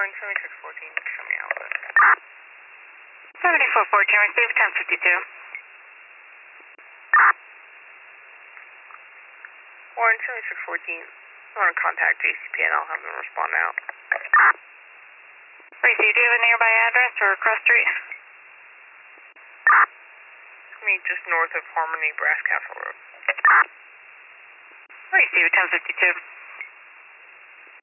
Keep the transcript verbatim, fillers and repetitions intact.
Orange seventy-six fourteen, show me outlet. seventy-four fourteen, receive ten fifty-two. Orange seventy-six fourteen, I want to contact J C P and I'll have them respond out. Receive, do you have a nearby address or cross street? I mean, just north of Harmony Brass Castle Road. Receive ten fifty-two.